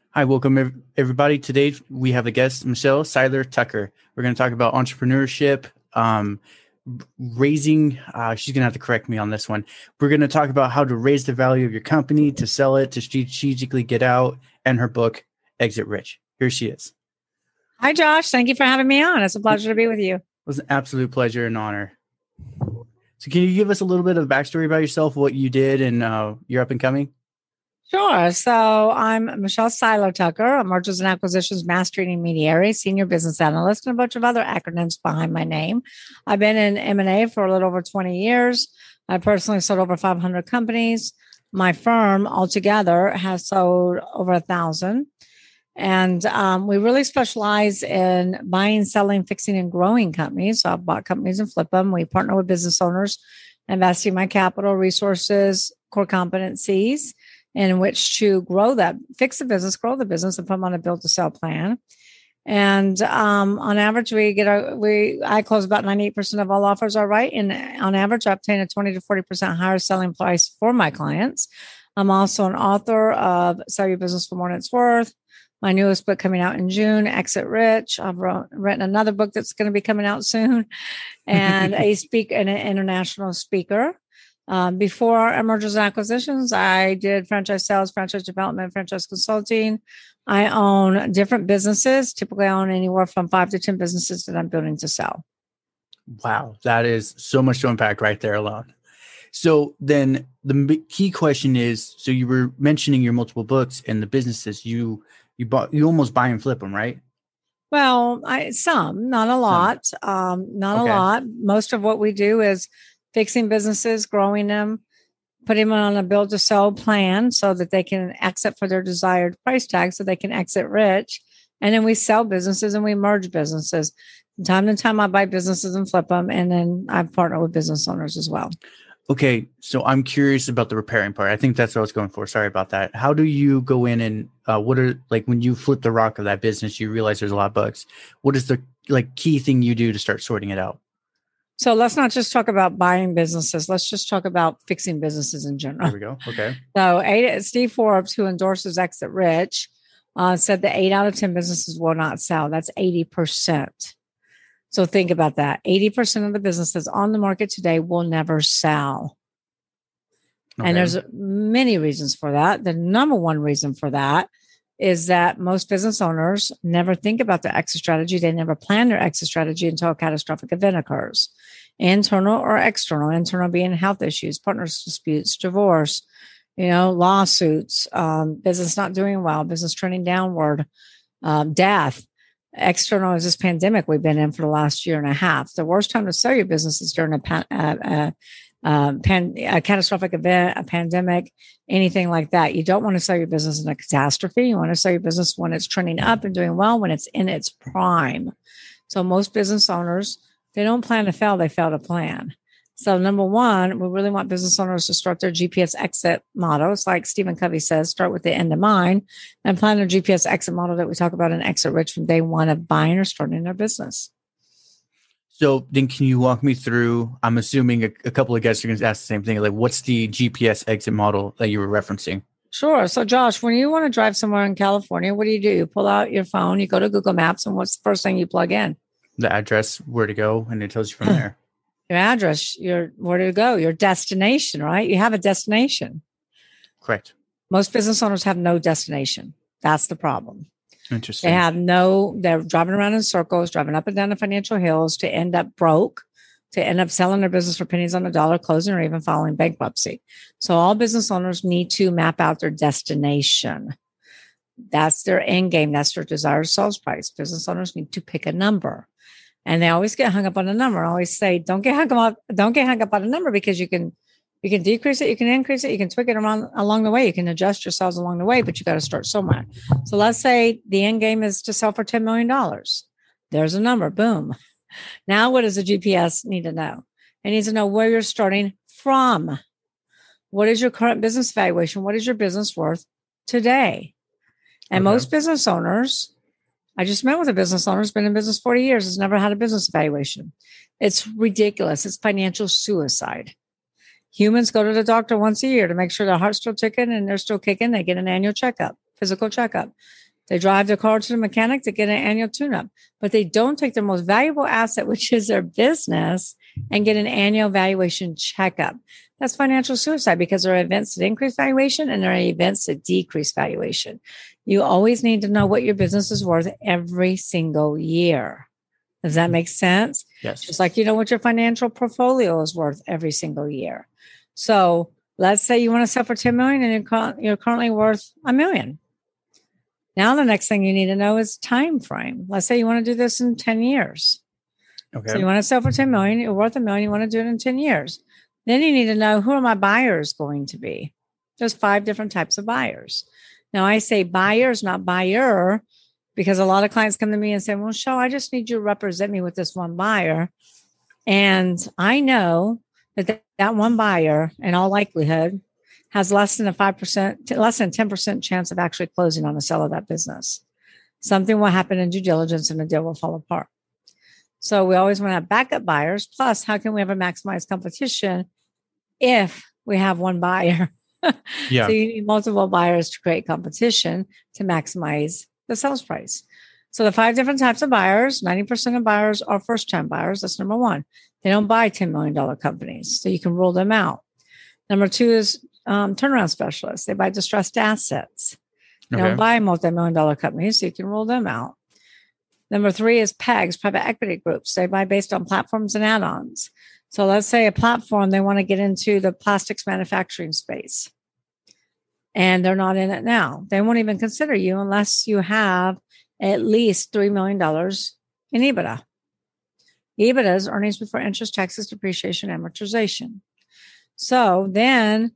Hi, welcome everybody. Today we have a guest, Michelle Seiler Tucker. We're going to talk about entrepreneurship, raising. She's going to have to correct me on this one. We're going to talk about how to raise the value of your company, to sell it, to strategically get out, and her book, Exit Rich. Here she is. Hi, Josh. Thank you for having me on. It's a pleasure to be with you. It was an absolute pleasure and honor. So can you give us a little bit of backstory about yourself, what you did, and your up and coming? Sure. So I'm Michelle Seiler Tucker, a mergers and acquisitions master intermediary, senior business analyst, and a bunch of other acronyms behind my name. I've been in M&A for a little over 20 years. I personally sold over 500 companies. My firm altogether has sold over 1,000. And we really specialize in buying, selling, fixing, and growing companies. So I've bought companies and flip them. We partner with business owners, investing my capital, resources, core competencies in which to grow that, fix the business, grow the business, and put them on a build to sell plan. And on average, I close about 98% of all offers are right. And on average, I obtain a 20 to 40% higher selling price for my clients. I'm also an author of Sell Your Business for More Than It's Worth. My newest book coming out in June, Exit Rich. I've written another book that's going to be coming out soon, and an international speaker. Before mergers and acquisitions, I did franchise sales, franchise development, franchise consulting. I own different businesses. Typically, I own anywhere from 5 to 10 businesses that I'm building to sell. Wow, that is so much to unpack right there alone. So then the key question is, so you were mentioning your multiple books and the businesses you almost buy and flip them, right? Well, not a lot. Not a lot. Most of what we do is fixing businesses, growing them, putting them on a build to sell plan so that they can exit for their desired price tag, so they can exit rich. And then we sell businesses and we merge businesses. From time to time, I buy businesses and flip them. And then I partner with business owners as well. Okay. So I'm curious about the repairing part. I think that's what I was going for. Sorry about that. How do you go in and what are, like, when you flip the rock of that business, you realize there's a lot of bugs. What is the key thing you do to start sorting it out? So let's not just talk about buying businesses. Let's just talk about fixing businesses in general. There we go. Okay. So Steve Forbes, who endorses Exit Rich, said that 8 out of 10 businesses will not sell. That's 80%. So think about that. 80% of the businesses on the market today will never sell. Okay. And there's many reasons for that. The number one reason for that is that most business owners never think about their exit strategy. They never plan their exit strategy until a catastrophic event occurs, internal or external. Internal being health issues, partners disputes, divorce, lawsuits, business not doing well, business trending downward, death. External is this pandemic we've been in for the last year and a half. The worst time to sell your business is during a catastrophic event, a pandemic, anything like that. You don't want to sell your business in a catastrophe. You want to sell your business when it's trending up and doing well, when it's in its prime. So most business owners, they don't plan to fail, they fail to plan. So number one, we really want business owners to start their GPS exit model. It's like Stephen Covey says, start with the end in mind and plan their GPS exit model that we talk about in Exit Rich from day one of buying or starting their business. So then can you walk me through, I'm assuming a couple of guests are going to ask the same thing, like what's the GPS exit model that you were referencing? Sure. So Josh, when you want to drive somewhere in California, what do? You pull out your phone, you go to Google Maps, and what's the first thing you plug in? The address, where to go, and it tells you from there. Your address, where to go, your destination, right? You have a destination. Correct. Most business owners have no destination. That's the problem. Interesting. They're driving around in circles, driving up and down the financial hills to end up broke, to end up selling their business for pennies on the dollar, closing, or even filing bankruptcy. So all business owners need to map out their destination. That's their end game. That's their desired sales price. Business owners need to pick a number. And they always get hung up on a number. I always say, don't get hung up on a number, because you can decrease it, you can increase it, you can tweak it around along the way, you can adjust your sales along the way, but you got to start somewhere. So let's say the end game is to sell for $10 million. There's a number, boom. Now what does the GPS need to know? It needs to know where you're starting from. What is your current business valuation? What is your business worth today? And most business owners, I just met with a business owner who's been in business 40 years, has never had a business evaluation. It's ridiculous. It's financial suicide. Humans go to the doctor once a year to make sure their heart's still ticking and they're still kicking. They get an annual checkup. physical checkup. They drive their car to the mechanic to get an annual tune-up, but they don't take their most valuable asset, which is their business, and get an annual valuation checkup. That's financial suicide because there are events that increase valuation and there are events that decrease valuation. You always need to know what your business is worth every single year. Does that make sense? Yes. Just like you know what your financial portfolio is worth every single year. So let's say you want to sell for $10 million and you're currently worth $1 million. Now, the next thing you need to know is time frame. Let's say you want to do this in 10 years. Okay. So you want to sell for $10 million, you're worth $1 million, you want to do it in 10 years. Then you need to know, who are my buyers going to be? There's 5 different types of buyers. Now, I say buyers, not buyer, because a lot of clients come to me and say, well, Michelle, I just need you to represent me with this one buyer. And I know that one buyer, in all likelihood, has less than 10% chance of actually closing on the sale of that business. Something will happen in due diligence and the deal will fall apart. So we always want to have backup buyers. Plus, how can we ever maximize competition if we have one buyer? Yeah. So you need multiple buyers to create competition to maximize the sales price. So the 5 different types of buyers, 90% of buyers are first-time buyers. That's number 1. They don't buy $10 million companies, so you can rule them out. Number 2 is turnaround specialists. They buy distressed assets. They don't buy multi-million-dollar companies, so you can rule them out. Number 3 is PEGs, private equity groups. They buy based on platforms and add-ons. So let's say a platform, they want to get into the plastics manufacturing space, and they're not in it now. They won't even consider you unless you have at least $3 million in EBITDA. EBITDA is earnings before interest, taxes, depreciation, amortization. So then,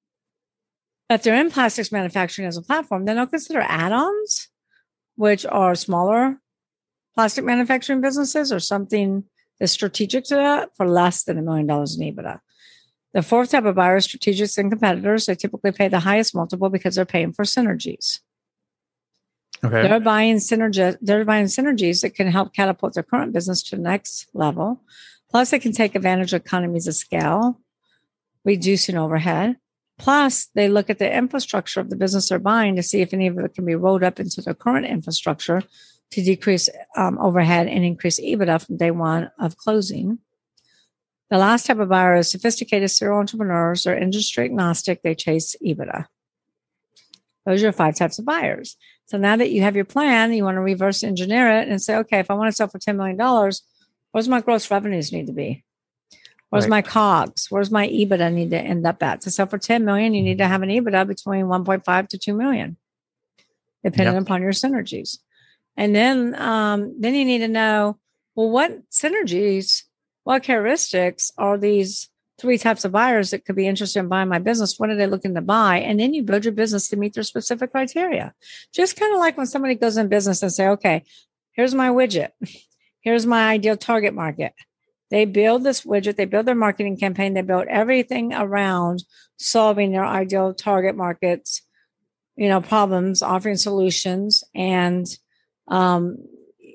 if they're in plastics manufacturing as a platform, then they'll consider add-ons, which are smaller plastic manufacturing businesses or something that's strategic to that, for less than $1 million in EBITDA. The 4th type of buyer is strategics and competitors. They typically pay the highest multiple because they're paying for synergies. Okay. They're buying synergies that can help catapult their current business to the next level. Plus, they can take advantage of economies of scale, reducing overhead. Plus, they look at the infrastructure of the business they're buying to see if any of it can be rolled up into their current infrastructure to decrease overhead and increase EBITDA from day one of closing. The last type of buyer is sophisticated serial entrepreneurs. They're industry agnostic. They chase EBITDA. Those are your 5 types of buyers. So now that you have your plan, you want to reverse engineer it and say, okay, if I want to sell for $10 million, where's my gross revenues need to be? Where's my COGS? Where's my EBITDA need to end up at? To sell for $10 million, you need to have an EBITDA between 1.5 to 2 million, depending upon your synergies. And then you need to know, well, what synergies, what characteristics are these 3 types of buyers that could be interested in buying my business? What are they looking to buy? And then you build your business to meet their specific criteria. Just kind of like when somebody goes in business and say, okay, here's my widget. Here's my ideal target market. They build this widget, they build their marketing campaign, they build everything around solving their ideal target markets, problems, offering solutions, and, selling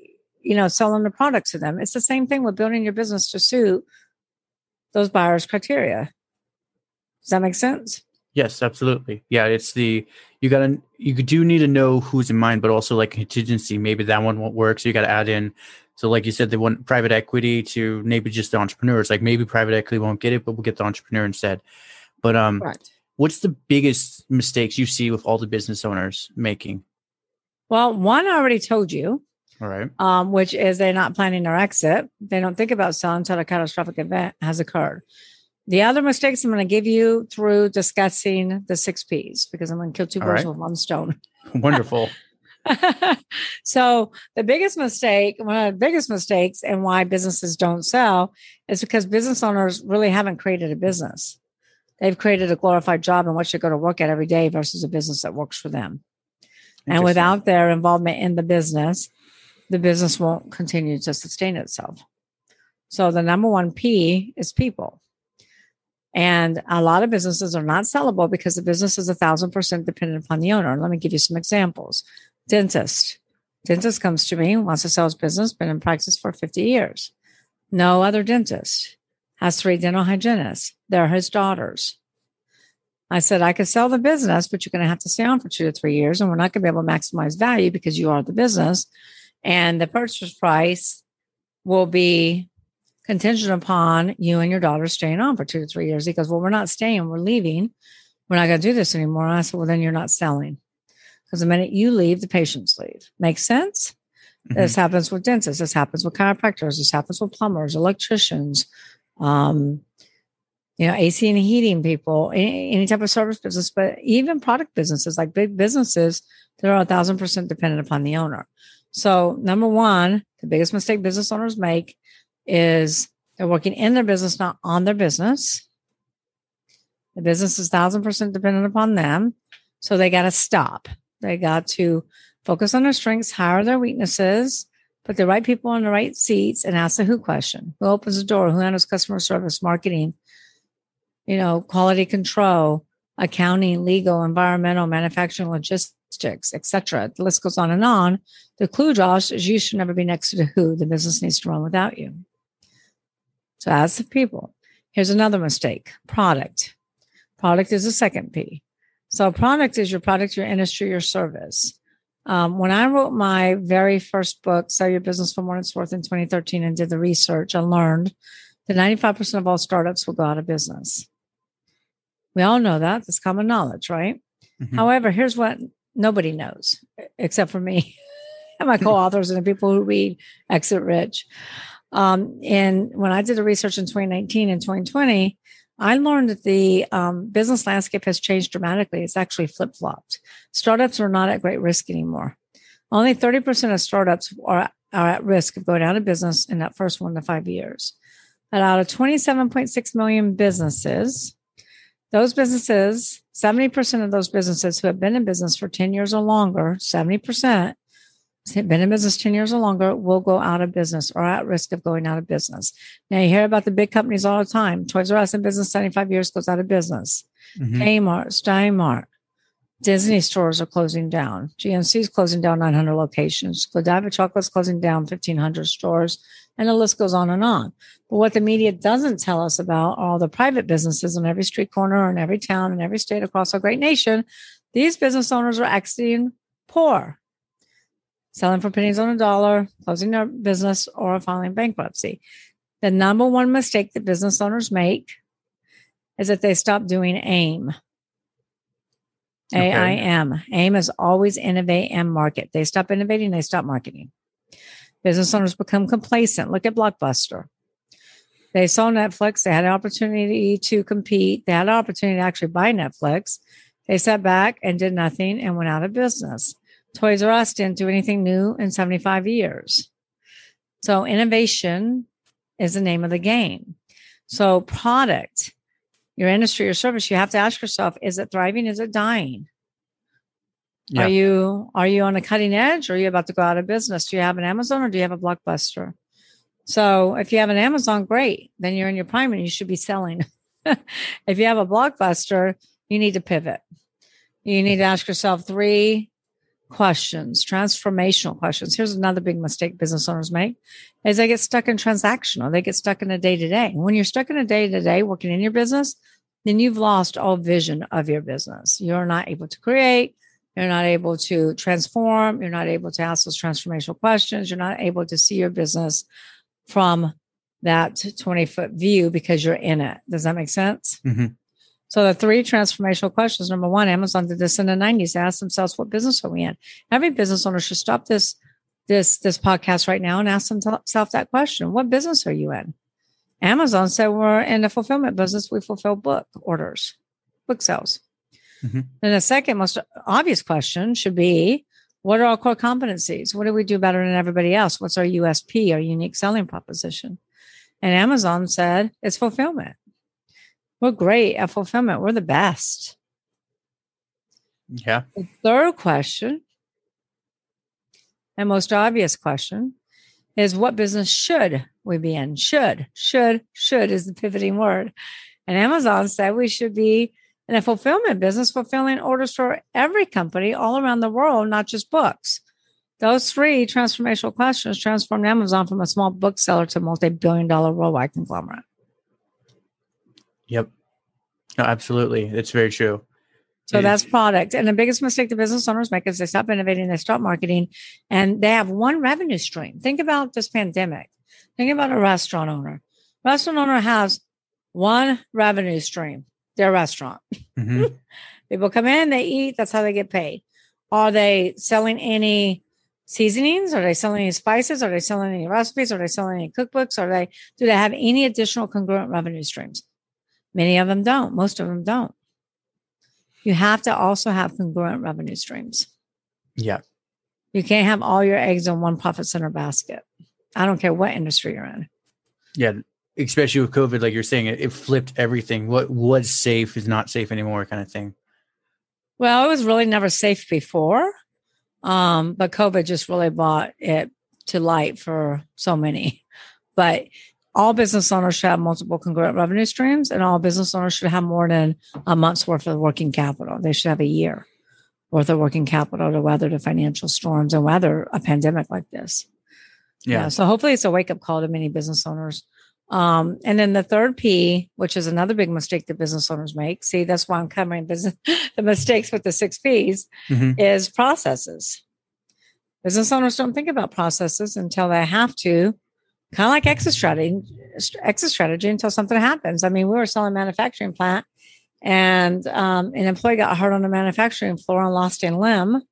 the products to them. It's the same thing with building your business to suit those buyers' criteria. Does that make sense? Yes, absolutely. Yeah, it's you do need to know who's in mind, but also like contingency. Maybe that one won't work, so you got to add in. So like you said, they want private equity to maybe just the entrepreneurs. Like maybe private equity won't get it, but we'll get the entrepreneur instead. But Right. What's the biggest mistakes you see with all the business owners making? Well, one I already told you. All right. Which is they're not planning their exit. They don't think about selling until a catastrophic event has occurred. The other mistakes I'm going to give you through discussing the 6 Ps, because I'm going to kill 2 birds with one stone. Wonderful. So the biggest mistake, one of the biggest mistakes and why businesses don't sell is because business owners really haven't created a business. They've created a glorified job in which they go to work at every day versus a business that works for them. And without their involvement in the business won't continue to sustain itself. So the number 1 P is people. And a lot of businesses are not sellable because the business is 1,000% dependent upon the owner. Let me give you some examples. Dentist comes to me, wants to sell his business, been in practice for 50 years. No other dentist. Has 3 dental hygienists. They're his daughters. I said, I could sell the business, but you're going to have to stay on for 2 to 3 years, and we're not going to be able to maximize value because you are the business. And the purchase price will be contingent upon you and your daughter staying on for 2 to 3 years. He goes, well, we're not staying. We're leaving. We're not going to do this anymore. And I said, well, then you're not selling. Because the minute you leave, the patients leave. Makes sense? Mm-hmm. This happens with dentists. This happens with chiropractors. This happens with plumbers, electricians, AC and heating people, any type of service business, but even product businesses, like big businesses, they're 1,000% dependent upon the owner. So number one, the biggest mistake business owners make is they're working in their business, not on their business. The business is 1,000% dependent upon them. So they got to stop. They got to focus on their strengths, hire their weaknesses, put the right people in the right seats, and ask the who question. Who opens the door? Who handles customer service, marketing, quality control, accounting, legal, environmental, manufacturing, logistics, etc. The list goes on and on. The clue, Josh, is you should never be next to the who. The business needs to run without you. So ask the people. Here's another mistake. Product. Product is the second P. So product is your product, your industry, your service. When I wrote my very first book, Sell Your Business for More Than It's Worth, in 2013, and did the research, I learned that 95% of all startups will go out of business. We all know that. That's common knowledge, right? Mm-hmm. However, here's what nobody knows, except for me and my co-authors and the people who read Exit Rich. And when I did the research in 2019 and 2020, I learned that the business landscape has changed dramatically. It's actually flip-flopped. Startups are not at great risk anymore. Only 30% of startups are at risk of going out of business in that first 1 to 5 years. And out of 27.6 million businesses, those businesses, 70% of those businesses who have been in business for 10 years or longer, 70% have been in business 10 years or longer, will go out of business or at risk of going out of business. Now, you hear about the big companies all the time. Toys R Us in business 75 years, goes out of business. Mm-hmm. Kmart, Steinmart, Disney stores are closing down. GNC is closing down 900 locations. Godiva Chocolate's closing down 1,500 stores. And the list goes on and on. But what the media doesn't tell us about are all the private businesses in every street corner, in every town, in every state across our great nation. These business owners are exiting poor, selling for pennies on a dollar, closing their business, or filing bankruptcy. The number one mistake that business owners make is that they stop doing AIM. Okay. AIM. AIM is always innovate and market. They stop innovating, they stop marketing. Business owners become complacent. Look at Blockbuster. They saw Netflix. They had an opportunity to compete. They had an opportunity to actually buy Netflix. They sat back and did nothing and went out of business. Toys R Us didn't do anything new in 75 years. So innovation is the name of the game. So product, your industry, your service, you have to ask yourself, is it thriving? Is it dying? Yeah. Are you on a cutting edge, or are you about to go out of business? Do you have an Amazon or do you have a Blockbuster? So if you have an Amazon, great. Then you're in your prime and you should be selling. If you have a Blockbuster, you need to pivot. You need to ask yourself 3 questions, transformational questions. Here's another big mistake business owners make is they get stuck in transactional. They get stuck in a day-to-day. When you're stuck in a day-to-day working in your business, then you've lost all vision of your business. You're not able to create. You're not able to transform. You're not able to ask those transformational questions. You're not able to see your business from that 20-foot view because you're in it. Does that make sense? Mm-hmm. So the 3 transformational questions. Number 1, Amazon did this in the 90s. They asked themselves, what business are we in? Every business owner should stop this podcast right now and ask themselves that question. What business are you in? Amazon said, we're in the fulfillment business. We fulfill book orders, book sales. Mm-hmm. And the second most obvious question should be, what are our core competencies? What do we do better than everybody else? What's our USP, our unique selling proposition? And Amazon said, it's fulfillment. We're great at fulfillment. We're the best. Yeah. The third question, and most obvious question, is what business should we be in? Should is the pivoting word. And Amazon said we should be in a fulfillment business, fulfilling orders for every company all around the world, not just books. Those 3 transformational questions transformed Amazon from a small bookseller to a multi-billion-dollar worldwide conglomerate. Yep. No, absolutely. It's very true. So that's product. And the biggest mistake the business owners make is they stop innovating, they stop marketing, and they have one revenue stream. Think about this pandemic. Think about a restaurant owner. Restaurant owner has one revenue stream, their restaurant. Mm-hmm. People come in, they eat, that's how they get paid. Are they selling any seasonings? Are they selling any spices? Are they selling any recipes? Are they selling any cookbooks? Do they have any additional congruent revenue streams? Many of them don't. Most of them don't. You have to also have congruent revenue streams. Yeah. You can't have all your eggs in one profit center basket. I don't care what industry you're in. Yeah. Especially with COVID, like you're saying, it flipped everything. What was safe is not safe anymore, kind of thing. Well, it was really never safe before. But COVID just really brought it to light for so many. But all business owners should have multiple congruent revenue streams, and all business owners should have more than a month's worth of working capital. They should have a year worth of working capital to weather the financial storms and weather a pandemic like this. Yeah. So hopefully it's a wake up call to many business owners. And then the third P, which is another big mistake that business owners make. See, that's why I'm covering the mistakes with the 6 Ps is processes. Business owners don't think about processes until they have to. Kind of like exit strategy until something happens. I mean, we were selling a manufacturing plant and an employee got hurt on the manufacturing floor and lost a limb.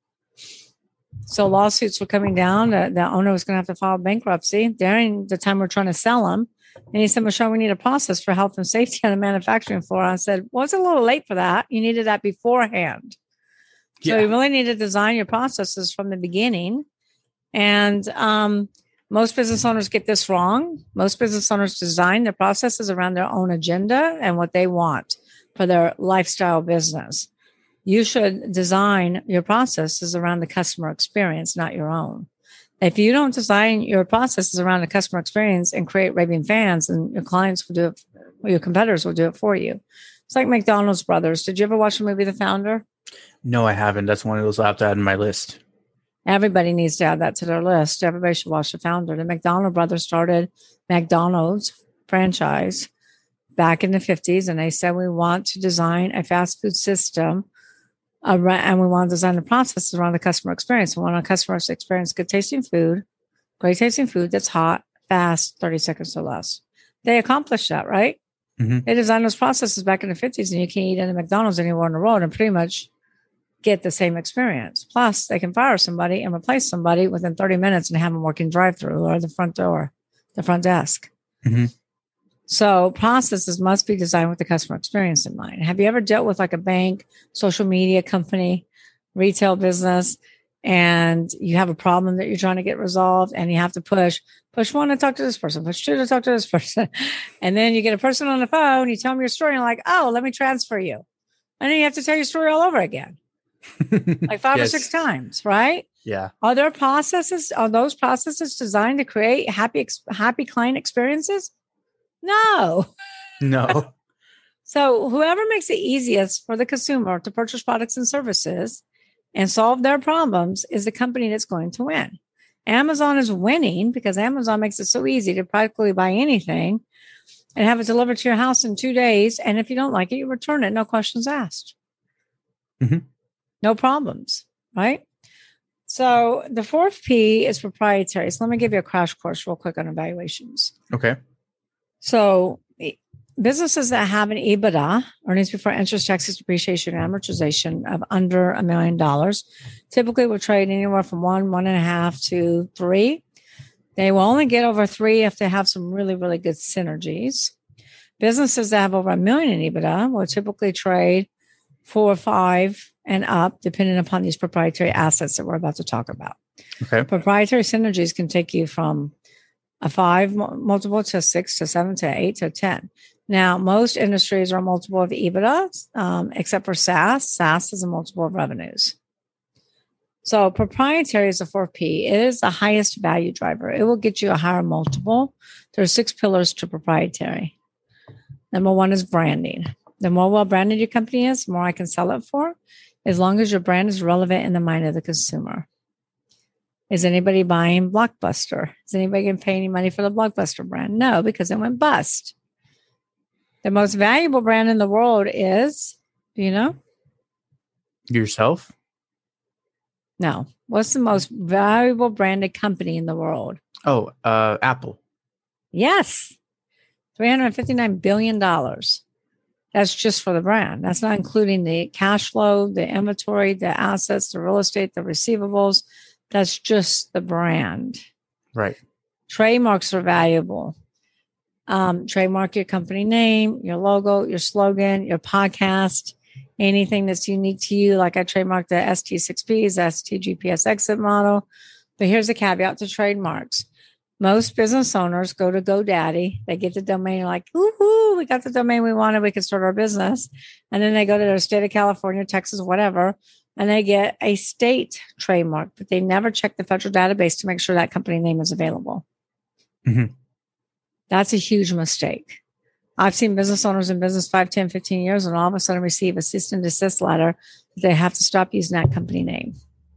So lawsuits were coming down. The owner was going to have to file bankruptcy during the time we're trying to sell them. And he said, Michelle, we need a process for health and safety on the manufacturing floor. I said, well, it's a little late for that. You needed that beforehand. Yeah. So you really need to design your processes from the beginning. And most business owners get this wrong. Most business owners design their processes around their own agenda and what they want for their lifestyle business. You should design your processes around the customer experience, not your own. If you don't design your processes around the customer experience and create raving fans, then your clients will do it, or your competitors will do it for you. It's like McDonald's brothers. Did you ever watch the movie The Founder? No, I haven't. That's one of those I'll have to add in my list. Everybody needs to add that to their list. Everybody should watch The Founder. The McDonald brothers started McDonald's franchise back in the 50s, and they said, we want to design a fast food system and we want to design the processes around the customer experience. We want our customers to experience great tasting food that's hot, fast, 30 seconds or less. They accomplished that, right? Mm-hmm. They designed those processes back in the 50s, and you can't eat in a McDonald's anywhere on the road and pretty much get the same experience. Plus, they can fire somebody and replace somebody within 30 minutes and have them working drive-through or the front door, the front desk. Mm-hmm. So processes must be designed with the customer experience in mind. Have you ever dealt with like a bank, social media company, retail business, and you have a problem that you're trying to get resolved and you have to push one to talk to this person, push 2 to talk to this person. And then you get a person on the phone, you tell them your story and you're like, oh, let me transfer you. And then you have to tell your story all over again. Like 5 or 6 times, right? Yeah. Are those processes designed to create happy client experiences? No. So whoever makes it easiest for the consumer to purchase products and services and solve their problems is the company that's going to win. Amazon is winning because Amazon makes it so easy to practically buy anything and have it delivered to your house in 2 days. And if you don't like it, you return it. No questions asked. Mm-hmm. No problems, right? So the 4th P is proprietary. So let me give you a crash course real quick on evaluations. Okay. So businesses that have an EBITDA, earnings before interest, taxes, depreciation, and amortization of under $1 million, typically will trade anywhere from 1.5 to 3. They will only get over 3 if they have some really, really good synergies. Businesses that have over $1 million in EBITDA will typically trade 4 or 5 and up, depending upon these proprietary assets that we're about to talk about. Okay. Proprietary synergies can take you from a 5 multiple to 6 to 7 to 8 to 10. Now, most industries are a multiple of EBITDA, except for SaaS. SaaS is a multiple of revenues. So proprietary is the 4th P. It is the highest value driver. It will get you a higher multiple. There are 6 pillars to proprietary. Number 1 is branding. The more well-branded your company is, the more I can sell it for, as long as your brand is relevant in the mind of the consumer. Is anybody buying Blockbuster? Is anybody going to pay any money for the Blockbuster brand? No, because it went bust. The most valuable brand in the world is, do you know? Yourself? No. What's the most valuable branded company in the world? Oh, Apple. Yes. $359 billion. That's just for the brand. That's not including the cash flow, the inventory, the assets, the real estate, the receivables. That's just the brand. Right. Trademarks are valuable. Trademark your company name, your logo, your slogan, your podcast, anything that's unique to you. Like I trademarked the ST6Ps, ST-GPS exit model. But here's a caveat to trademarks. Most business owners go to GoDaddy. They get the domain like, woohoo, we got the domain we wanted. We could start our business. And then they go to their state of California, Texas, whatever, and they get a state trademark, but they never check the federal database to make sure that company name is available. Mm-hmm. That's a huge mistake. I've seen business owners in business 5, 10, 15 years, and all of a sudden receive a cease and desist letter that they have to stop using that company name.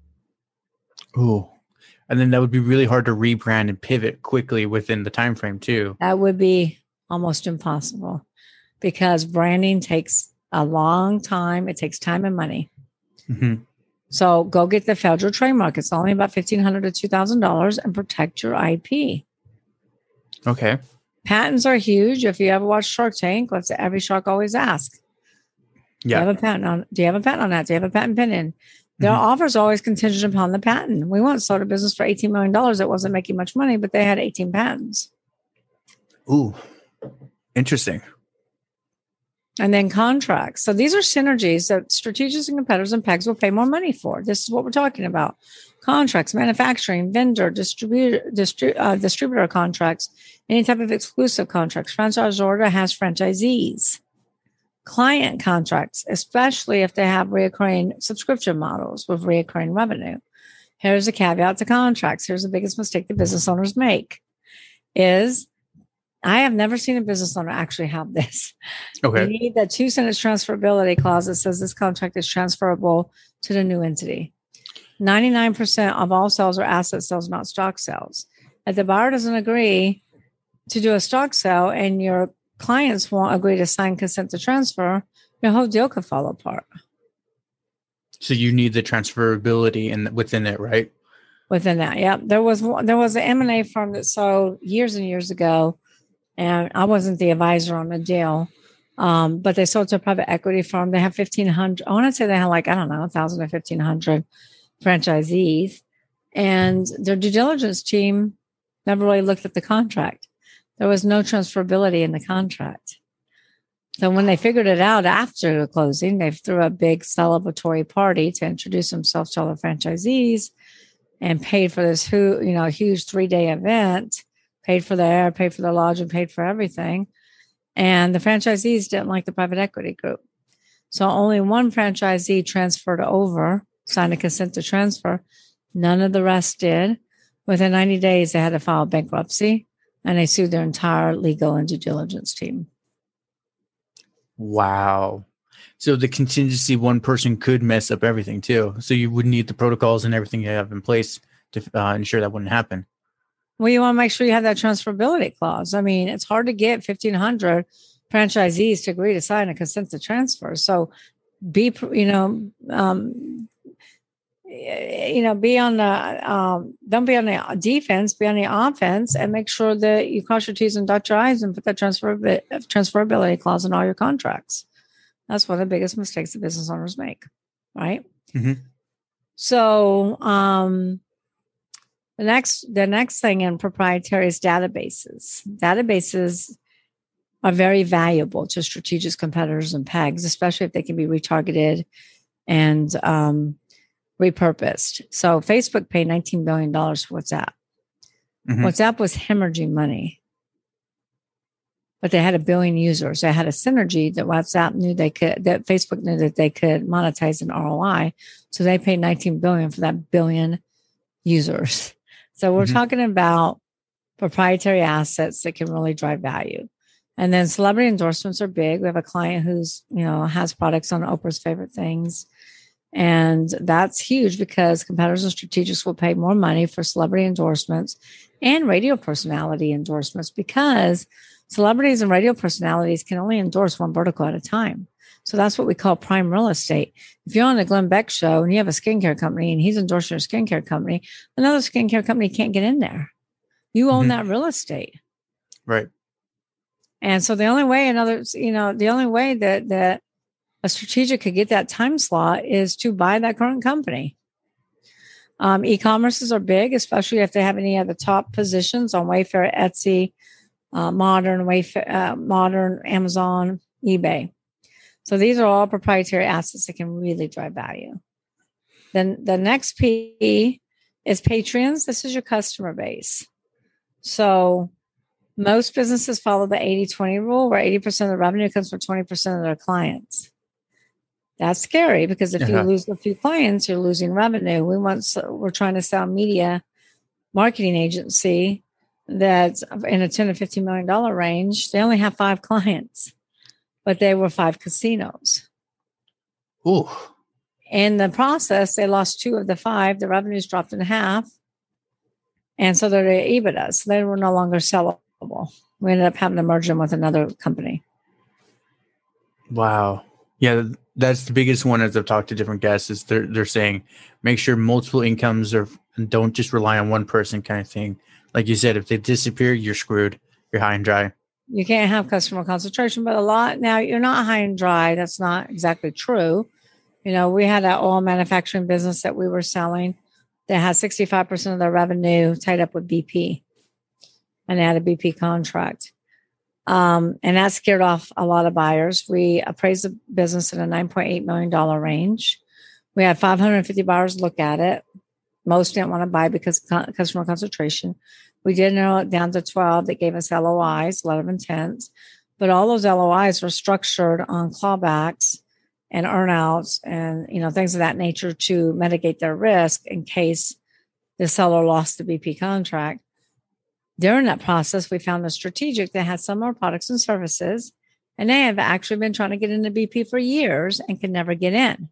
Ooh. And then that would be really hard to rebrand and pivot quickly within the time frame too. That would be almost impossible because branding takes a long time. It takes time and money. Mm-hmm. So go get the federal trademark. It's only about $1,500 to $2,000 and protect your IP. Okay. Patents are huge. If you ever watch Shark Tank, every shark always asks. Yeah. Do you have a patent on that? Do you have a patent pending? Their offers always contingent upon the patent. We once sold a business for $18 million that wasn't making much money, but they had 18 patents. Ooh, interesting. And then contracts. So these are synergies that strategics and competitors and PEGs will pay more money for. This is what we're talking about. Contracts, manufacturing, vendor, distributor contracts, any type of exclusive contracts. Franchisor has franchisees. Client contracts, especially if they have recurring subscription models with recurring revenue. Here's a caveat to contracts. Here's the biggest mistake that business owners make is I have never seen a business owner actually have this. Okay. You need that 2-sentence transferability clause that says this contract is transferable to the new entity. 99% of all sales are asset sales, not stock sales. If the buyer doesn't agree to do a stock sale and your clients won't agree to sign consent to transfer, your whole deal could fall apart. So you need the transferability within it, right? Within that, yeah. There was an M&A firm that sold years and years ago, and I wasn't the advisor on the deal, but they sold to a private equity firm. They have 1,500. I want to say they had 1,000 to 1,500 franchisees, and their due diligence team never really looked at the contract. There was no transferability in the contract. So when they figured it out after the closing, they threw a big celebratory party to introduce themselves to all the franchisees and paid for this huge 3-day event, paid for the air, paid for the lodge, and paid for everything. And the franchisees didn't like the private equity group. So only one franchisee transferred over, signed a consent to transfer. None of the rest did. Within 90 days, they had to file bankruptcy. And they sued their entire legal and due diligence team. Wow. So the contingency, one person could mess up everything too. So you would need the protocols and everything you have in place to ensure that wouldn't happen. Well, you want to make sure you have that transferability clause. I mean, it's hard to get 1,500 franchisees to agree to sign a consent to transfer. So be on the don't be on the defense, be on the offense, and make sure that you cross your T's and dot your I's and put that transferability clause in all your contracts. That's one of the biggest mistakes that business owners make, right? Mm-hmm. So the next thing in proprietary is databases. Databases are very valuable to strategic competitors and PEGs, especially if they can be retargeted and repurposed. So Facebook paid $19 billion for WhatsApp. Mm-hmm. WhatsApp was hemorrhaging money, but they had 1 billion users. They had a synergy that Facebook knew that they could monetize an ROI. So they paid $19 billion for that 1 billion users. So we're talking about proprietary assets that can really drive value. And then celebrity endorsements are big. We have a client who's, has products on Oprah's Favorite Things. And that's huge because competitors and strategics will pay more money for celebrity endorsements and radio personality endorsements because celebrities and radio personalities can only endorse one vertical at a time. So that's what we call prime real estate. If you're on the Glenn Beck show and you have a skincare company and he's endorsing your skincare company, another skincare company can't get in there. You own that real estate. Right. And so the only way the only way that a strategic could get that time slot is to buy that current company. E-commerces are big, especially if they have any of the top positions on Wayfair, Etsy, Modern, Amazon, eBay. So these are all proprietary assets that can really drive value. Then the next P is Patreons. This is your customer base. So most businesses follow the 80-20 rule where 80% of the revenue comes from 20% of their clients. That's scary because if you lose a few clients, you're losing revenue. We're trying to sell a media marketing agency that's in a $10 to $15 million range. They only have 5 clients, but they were 5 casinos. Ooh. In the process, they lost 2 of the 5. The revenues dropped in half. And so they're EBITDA. So they were no longer sellable. We ended up having to merge them with another company. Wow. Yeah, that's the biggest one as I've talked to different guests is they're saying make sure multiple incomes are and don't just rely on one person kind of thing. Like you said, if they disappear, you're screwed. You're high and dry. You can't have customer concentration, but a lot now you're not high and dry. That's not exactly true. We had an oil manufacturing business that we were selling that has 65% of their revenue tied up with BP, and they had a BP contract. And that scared off a lot of buyers. We appraised the business in a $9.8 million range. We had 550 buyers look at it. Most didn't want to buy because of customer concentration. We did narrow it down to 12 that gave us LOIs, letter of intent. But all those LOIs were structured on clawbacks and earnouts and, things of that nature to mitigate their risk in case the seller lost the BP contract. During that process, we found a strategic that had some more products and services, and they have actually been trying to get into BP for years and could never get in.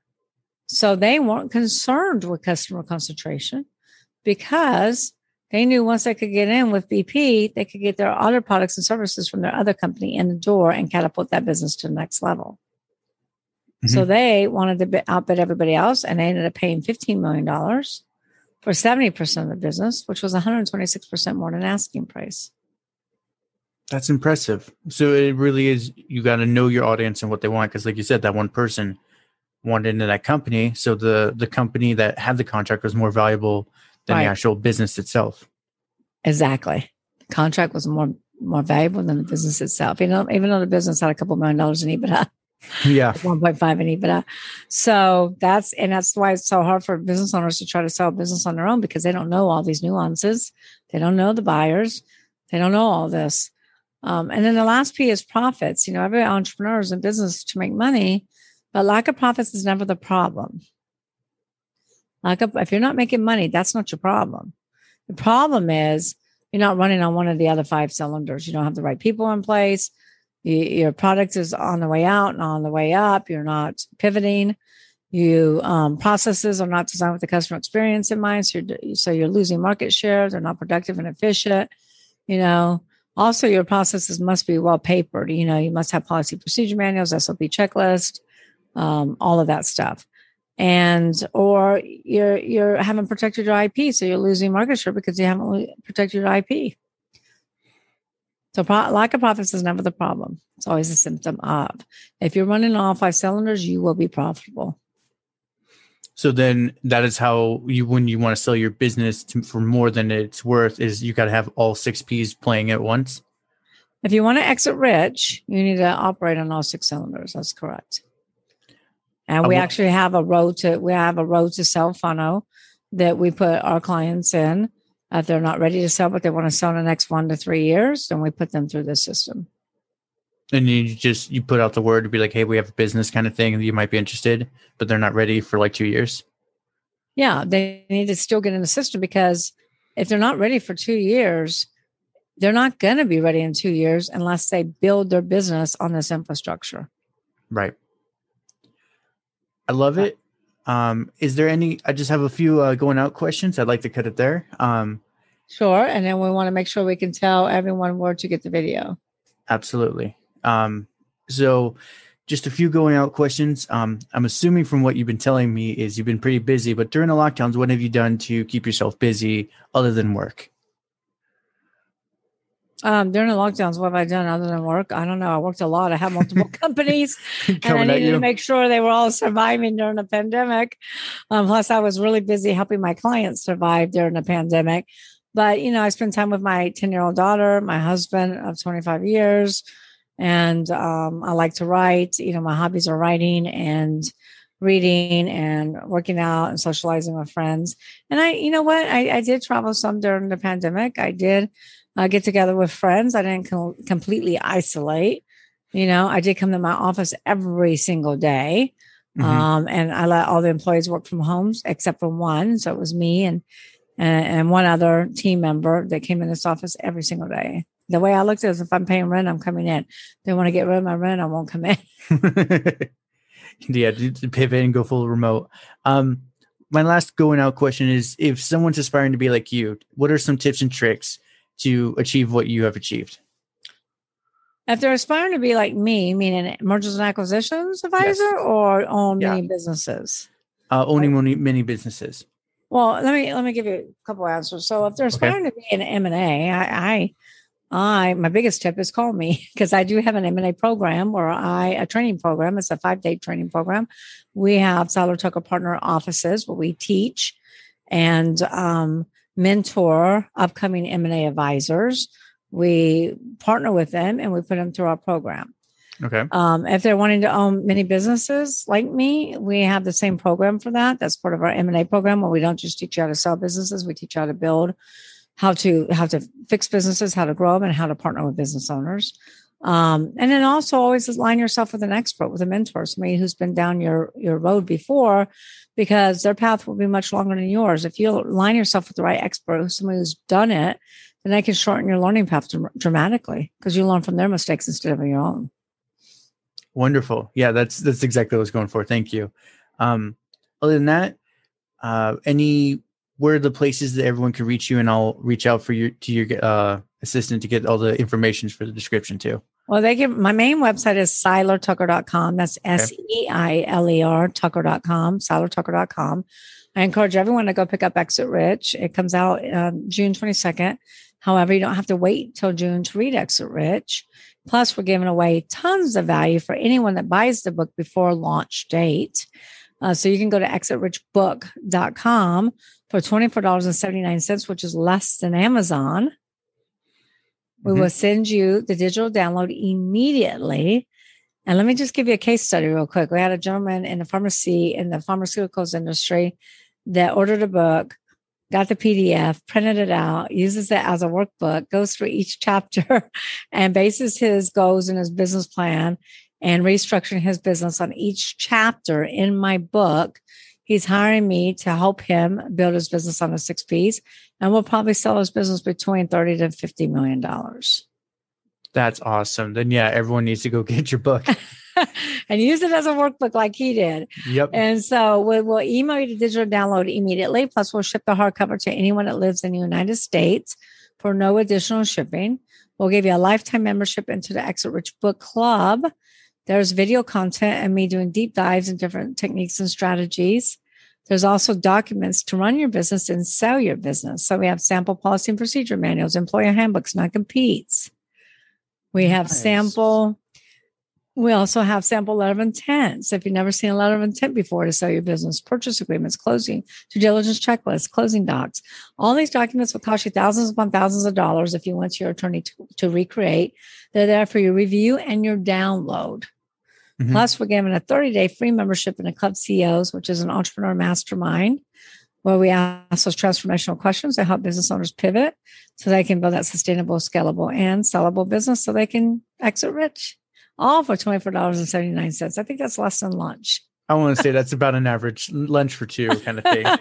So they weren't concerned with customer concentration because they knew once they could get in with BP, they could get their other products and services from their other company in the door and catapult that business to the next level. Mm-hmm. So they wanted to outbid everybody else, and they ended up paying $15 million for 70% of the business, which was 126% more than asking price. That's impressive. So it really is, you got to know your audience and what they want. Because like you said, that one person wanted into that company. So the company that had the contract was more valuable than the actual business itself. Exactly. The contract was more valuable than the business itself. Even though the business had a couple $1 million in EBITDA. Yeah. 1.5 in EBITDA. So that's why it's so hard for business owners to try to sell a business on their own because they don't know all these nuances. They don't know the buyers. They don't know all this. And then the last P is profits. Every entrepreneur is in business to make money, but lack of profits is never the problem. If you're not making money, that's not your problem. The problem is you're not running on one of the other 5 cylinders. You don't have the right people in place. Your product is on the way out and on the way up. You're not pivoting. Processes are not designed with the customer experience in mind. So you're losing market share. They're not productive and efficient. Also your processes must be well papered. You must have policy procedure manuals, SOP checklist, all of that stuff. Or you haven't protected your IP. So you're losing market share because you haven't protected your IP. So lack of profits is never the problem. It's always a symptom of. If you're running on all 5 cylinders, you will be profitable. So then that is how when you want to sell your business for more than it's worth, is you got to have all 6 Ps playing at once. If you want to exit rich, you need to operate on all 6 cylinders. That's correct. And we actually have a road to sell funnel that we put our clients in. If they're not ready to sell, but they want to sell in the next 1 to 3 years, then we put them through this system. And you put out the word to be like, hey, we have a business kind of thing and you might be interested, but they're not ready for like 2 years. Yeah, they need to still get in the system because if they're not ready for 2 years, they're not going to be ready in 2 years unless they build their business on this infrastructure. Right. I love it. Is there any? I just have a few going out questions. I'd like to cut it there. Sure. And then we want to make sure we can tell everyone where to get the video. Absolutely. So just a few going out questions. I'm assuming from what you've been telling me is you've been pretty busy, but during the lockdowns, what have you done to keep yourself busy other than work? During the lockdowns, what have I done other than work? I don't know. I worked a lot. I had multiple companies and I needed to make sure they were all surviving during the pandemic. Plus, I was really busy helping my clients survive during the pandemic. But, I spend time with my 10-year-old daughter, my husband of 25 years, and I like to write. My hobbies are writing and reading and working out and socializing with friends. And I did travel some during the pandemic. I did get together with friends. I didn't completely isolate. I did come to my office every single day. And I let all the employees work from home except for one. So it was me and one other team member that came in this office every single day. The way I looked at it is if I'm paying rent, I'm coming in. They want to get rid of my rent, I won't come in. Yeah, to pivot and go full remote. My last going out question is, if someone's aspiring to be like you, what are some tips and tricks to achieve what you have achieved? If they're aspiring to be like me, meaning mergers and acquisitions advisor, or own many businesses? Owning many businesses. Well, let me give you a couple answers. So if they're aspiring to be an M&A, my biggest tip is call me, because I do have an M&A program a training program. It's a 5-day training program. We have Seiler Tucker partner offices where we teach and mentor upcoming M&A advisors. We partner with them and we put them through our program. Okay. If they're wanting to own many businesses like me, we have the same program for that. That's part of our M&A program, where we don't just teach you how to sell businesses. We teach you how to build, how to fix businesses, how to grow them, and how to partner with business owners. And then also always align yourself with an expert, with a mentor, somebody who's been down your road before, because their path will be much longer than yours. If you align yourself with the right expert, somebody who's done it, then they can shorten your learning path dramatically, because you learn from their mistakes instead of your own. Wonderful. Yeah, that's exactly what I was going for. Thank you. Other than that, where are the places that everyone can reach you, and I'll reach out to your assistant to get all the information for the description too. Well, my main website is seilertucker.com. That's SEILER Tucker.com, seilertucker.com. I encourage everyone to go pick up Exit Rich. It comes out June 22nd. However, you don't have to wait till June to read Exit Rich. Plus, we're giving away tons of value for anyone that buys the book before launch date. So you can go to exitrichbook.com for $24.79, which is less than Amazon. We will send you the digital download immediately. And let me just give you a case study real quick. We had a gentleman in the pharmaceuticals industry that ordered a book, got the PDF, printed it out, uses it as a workbook, goes through each chapter and bases his goals in his business plan and restructuring his business on each chapter in my book. He's hiring me to help him build his business on the 6 Ps, and we'll probably sell his business between $30 to $50 million. That's awesome. Then everyone needs to go get your book and use it as a workbook like he did. Yep. And so we'll email you the digital download immediately. Plus, we'll ship the hardcover to anyone that lives in the United States for no additional shipping. We'll give you a lifetime membership into the Exit Rich Book Club. There's video content and me doing deep dives in different techniques and strategies. There's also documents to run your business and sell your business. So we have sample policy and procedure manuals, employer handbooks, non-competes. We also have sample letter of intent. So if you've never seen a letter of intent before to sell your business, purchase agreements, closing, due diligence checklists, closing docs, all these documents will cost you thousands upon thousands of dollars if you went to your attorney to recreate. They're there for your review and your download. Plus, we're giving a 30-day free membership in the Club CEOs, which is an entrepreneur mastermind, where we ask those transformational questions to help business owners pivot so they can build that sustainable, scalable, and sellable business so they can exit rich. All for $24.79. I think that's less than lunch. I want to say that's about an average lunch for two kind of thing.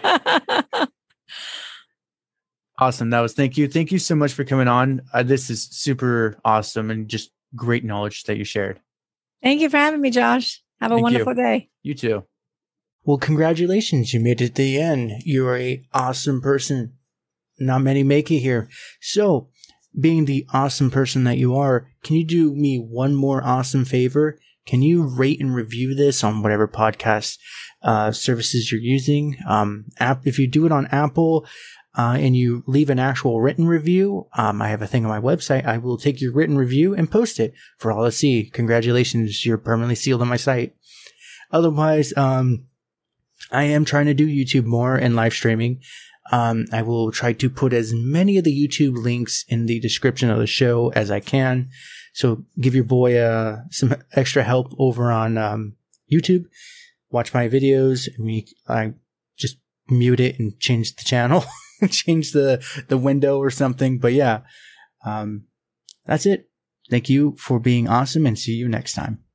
Awesome. Thank you. Thank you so much for coming on. This is super awesome and just great knowledge that you shared. Thank you for having me, Josh. Have a wonderful day. You too. Well, congratulations. You made it to the end. You're a awesome person. Not many make it here. So, being the awesome person that you are, can you do me one more awesome favor? Can you rate and review this on whatever podcast services you're using? If you do it on Apple and you leave an actual written review, I have a thing on my website. I will take your written review and post it for all to see. Congratulations, you're permanently sealed on my site. Otherwise, I am trying to do YouTube more and live streaming. I will try to put as many of the YouTube links in the description of the show as I can. So give your boy some extra help over on YouTube. Watch my videos. I just mute it and change the channel, change the window or something. But yeah, that's it. Thank you for being awesome, and see you next time.